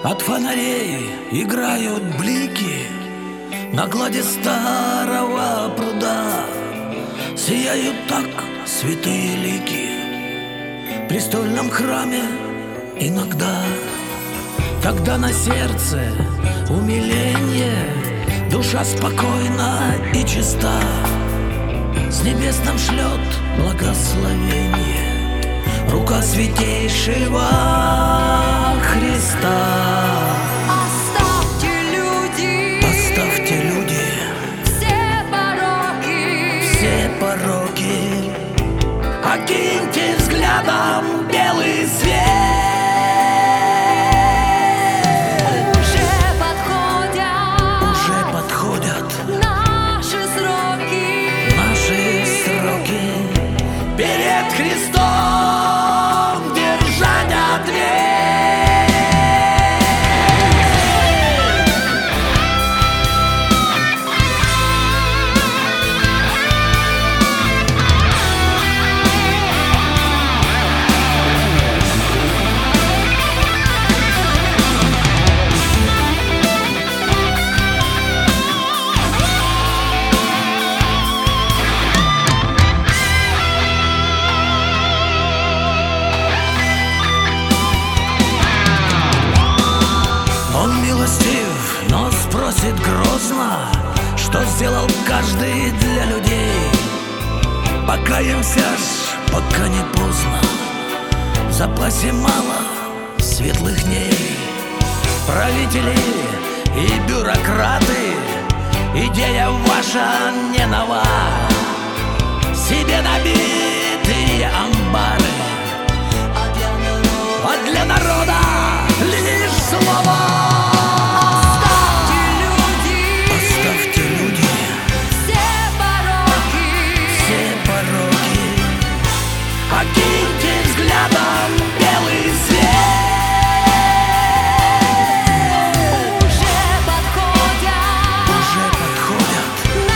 От фонарей играют блики на глади старого пруда. Сияют так святые лики в престольном храме иногда. Когда на сердце умиление, душа спокойна и чиста, с небес нам шлет благословение рука святейшего Христа. Оставьте, люди, все пороки, Окиньте взглядом белый свет. Уже подходят наши сроки перед Христом держать ответ. Он милостив, но спросит грозно, что сделал каждый для людей. Покаемся ж, пока не поздно, в запасе мало светлых дней. Правители и бюрократы, идея ваша не нова. Себе набитые амбары, а для народа лишь слова. Оставьте, люди, все пороки, окиньте взглядом белый свет. Уже подходят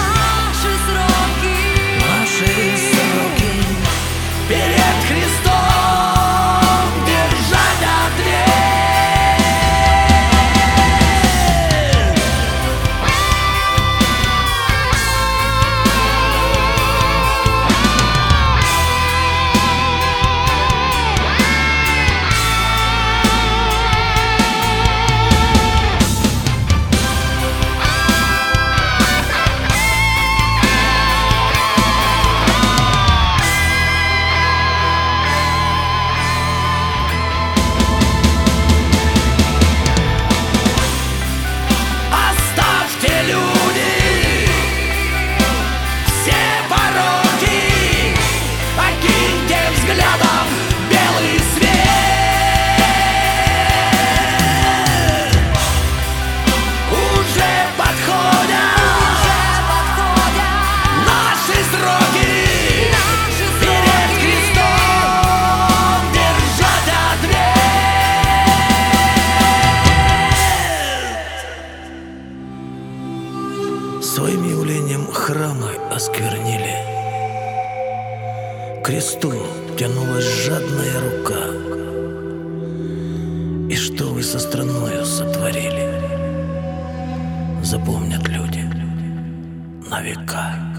наши сроки перед Христом держать ответ. Своим явлением храмы осквернили, к кресту тянулась жадная рука. И что вы со страною сотворили, запомнят люди на века.